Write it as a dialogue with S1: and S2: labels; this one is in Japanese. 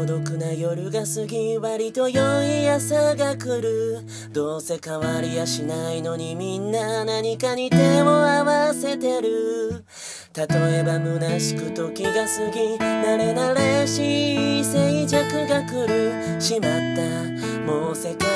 S1: 独な夜が過ぎ割と良い朝が来る。どうせ変わりやしないのにみんな何かに手を合わせてる。例えば虚しく時が過ぎ慣れ慣れしい静寂が来る。しまったもう世界